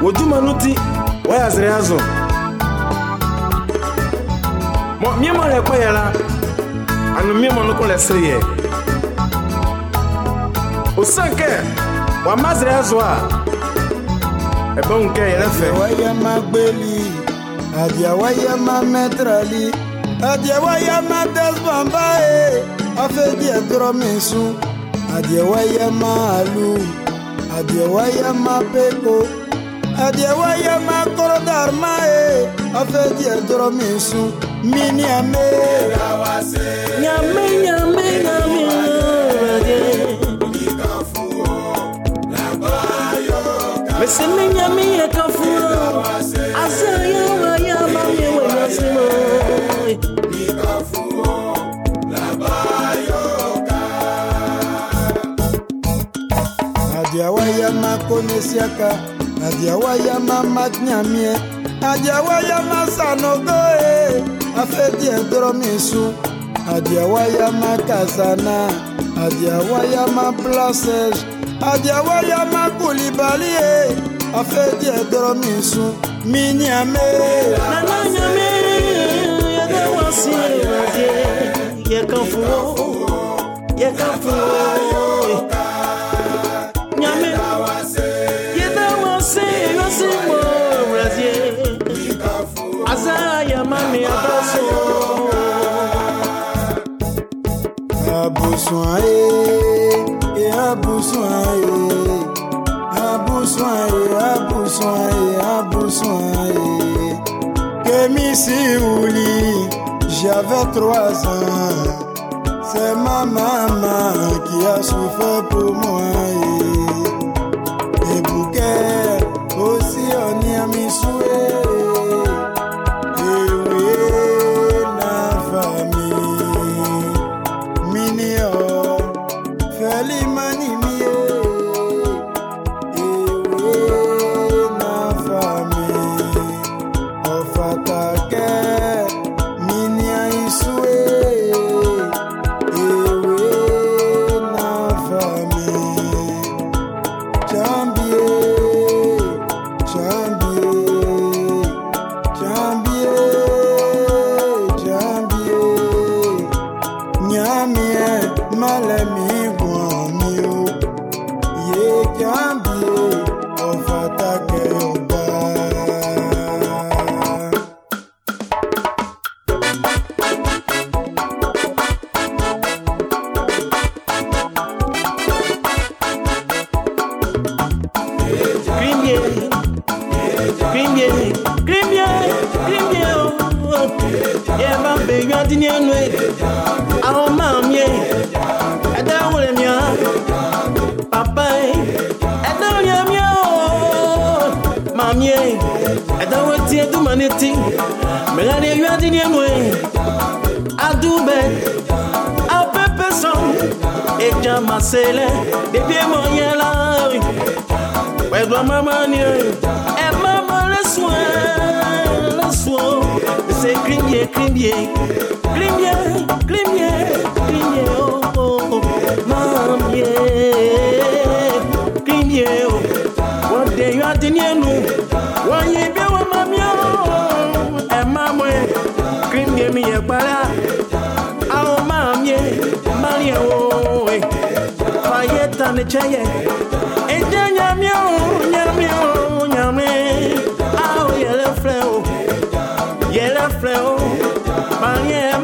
woduma nuti waya zreazo mo miemo le kwa yala anu miemo no ko le seye osanke wa mazreazo a ebe unke yele fe waya magbeli adia waya ma metrali adia waya ma desbamba afedi edromisu adia waya ma alu adia waya ma peko adia waya ma korodarma afedi edromisu mini ame nyame mesene nyame ya kafu azaya waya mame waya simo adia waya ma konesiaka adia waya ma matnyamie adia waya ma sanogo afedi edromisu adia waya ma kasana adia waya ma places adia waya ma kulibali afedi edromisu mini ame nana nyame ya dawasi ya kafu nyame ya dawasi nasimo razie azaya mami abaso Kemisi Ouli, j'avais 3 ans. C'est ma maman qui a souffert pour moi. Et Bouquet aussi on y a mis souhait. Et oui, la famille mignon, fait l'humanité. Et oui, la famille, on fatake minia isoué. Et oui, la famille, Nyamie malemi guamio ye jambie ofatake oba Melanie, you are the new way. I do bet. I pepe song. Et jama sele. Baby, mon yella. Where do mama near? And mama, let's swim. Let's swim. Say, crimie. Oh, mom, yeah. Crimie. One day you are the new. One year, me a para, our mam, ye, Maria, quiet on the chair, and then yammy, oh, yellow flow, Maria,